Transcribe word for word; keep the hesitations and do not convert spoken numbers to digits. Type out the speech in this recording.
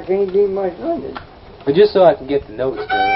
can't do much with it. But just so I can get the notes down.